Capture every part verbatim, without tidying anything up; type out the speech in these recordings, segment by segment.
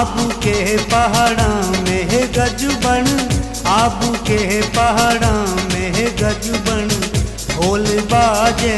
आबू के पहाड़ा में गजबन, आबू के पहाड़ा में गजबन ढोल बाजे।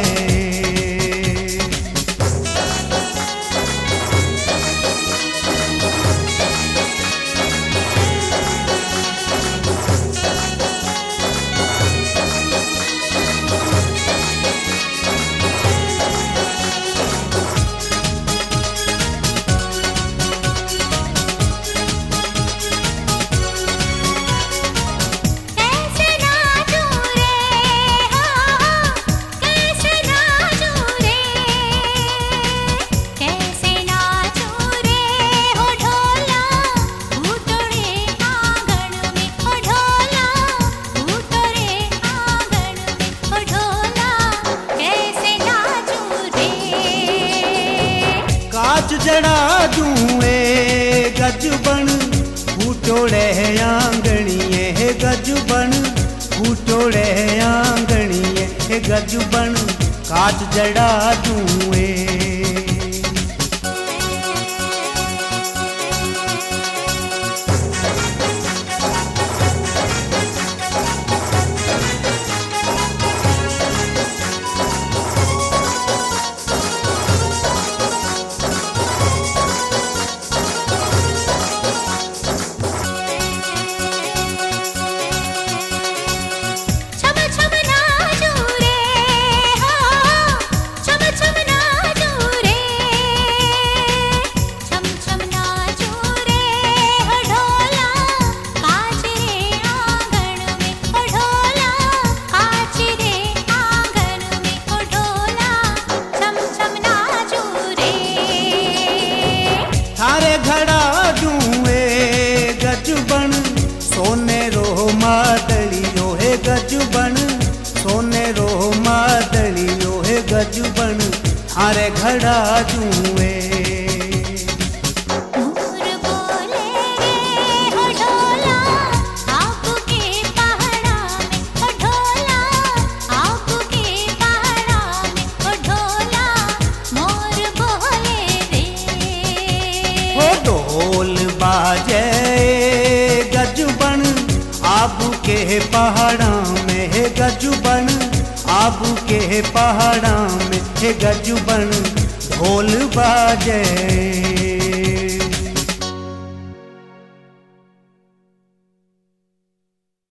काज जड़ा दूए गजबन फूटोड़े आंगणिए गजबन, फूटोड़े आंगणिए गजबन काज जड़ा दूए। घड़ा दूए गजबन सोने रो मादलियो है गजबन, सोने रो मादलियो है गजबन थारे घड़ा दूए। ढोल बाजे गजबन आबू के पहाड़ा में गजबन, आबू के पहाड़ा में गजबन ढोल बाजे।